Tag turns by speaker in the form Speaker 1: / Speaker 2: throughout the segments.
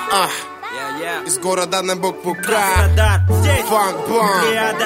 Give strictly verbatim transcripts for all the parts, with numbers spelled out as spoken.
Speaker 1: А, из города на букву К. Фанк-бомб.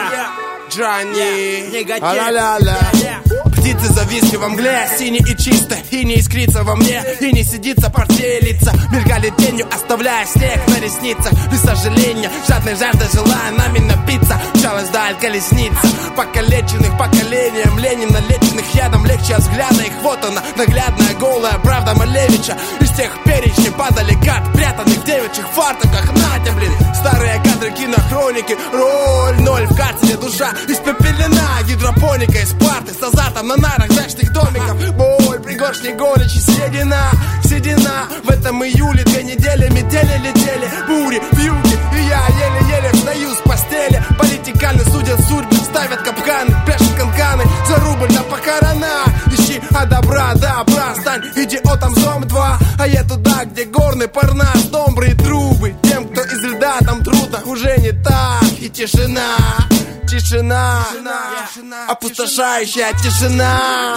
Speaker 1: Джонни. А-ля-ля-ля. Птицы зависли во мгле, синий и чисто, и не искрится во мне, и не сидится портелица. Мелькали тенью, оставляя снег на ресницах. Без сожаления, жадной жаждой желая нами напиться. Мчалась вдаль колесница, покалеченных поколением Ленина, леченных ядом, легче от взгляда их. Вот она, наглядная голая правда Малевича. Из тех перечней падали карт, прятанных в девичьих фартуках. Натя, блин, старые кадры кинохроники. Роль ноль в карте, душа испепелена. Гидропоника из парты с азартом на нарах дачных домиков. Боль, пригоршни горечи, седина, седина. В этом июле две недели метели летели. Бури, вьюги, и я еле-еле встаю с постели. Политикально судят судьбы, ставят капканы, пляшут канканы за рубль на похорона. Ищи, а добра, добра, стань идиотом зом два. А я туда, где горный парнас, домбры и трубы. Тем, кто из льда, там трудно, уже не так. И тишина, тишина, тишина, опустошающая тишина.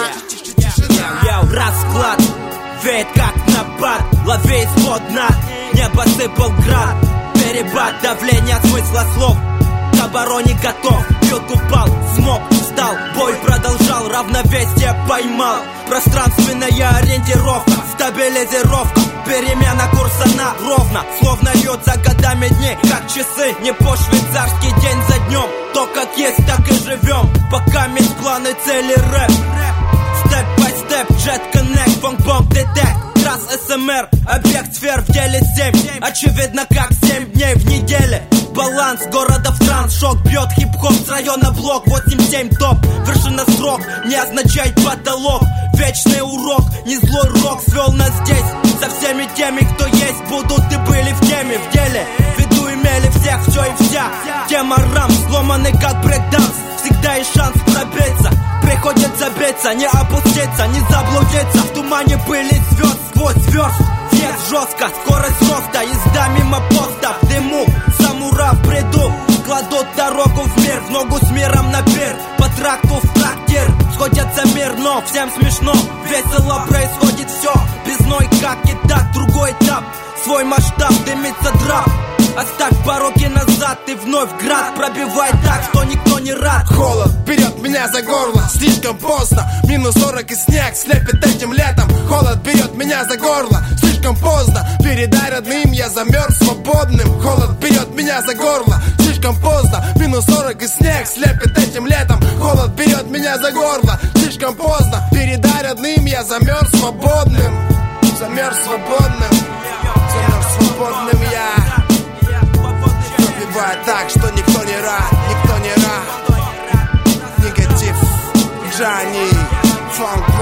Speaker 2: Я расклад, веет как напад, лови из-под дна. Небо сыпал град, перебат, давление смысла слов. К обороне готов, бьет упал, смог, встал. Бой продолжал, равновесие поймал. Пространственная ориентировка, стабилизировка. Перемена курса на ровно, словно льется годами дней, как часы. Не по-швейцарски день за днем, то как есть, так и живем. Пока есть планы, цели, рэп. Степ by степ, Jet Connect, фанк-бомб, детект. Трасс эс эм эр, объект сфер в деле семь. Очевидно, как семь дней в неделе. Баланс города в транс, шок бьет хип-хоп с района блок. восемь семь топ, вершина строк не означает потолок. Вечный урок, не злой рок свел нас здесь. Со всеми теми, кто есть, будут и были в теме, в деле. В виду имели всех, все и вся. Тема рам, сломанный как брейкданс. Всегда есть шанс пробиться. Приходится биться, не опуститься, не заблудиться. В тумане были звезд сквозь звезд. Нет, жестко, скорость роста, езда мимо поста. В дыму, самура в бреду. Кладут дорогу в мир, в ногу с миром на пир. По тракту в трактир, сходятся мирно. Всем смешно, весело происходит все. Без ной, как и так, другой этап. Свой масштаб, дымится драп. Оставь пороги назад и вновь град. Пробивай так, что никто не рад.
Speaker 1: Холод берет меня за горло, слишком поздно. Минус сорок и снег слепит этим летом. Холод берет меня за горло, слишком поздно. Передай родным, я замерз свободным. Холод берет меня за горло, слишком поздно. Минус сорок и снег слепит этим летом. Холод берет меня за горло, слишком поздно. Передай родным, я замерз свободным. Замерз свободным. Замерз свободным я. Пробивает так, что никто не рад, никто не рад. Негатив, Джонни, фанк.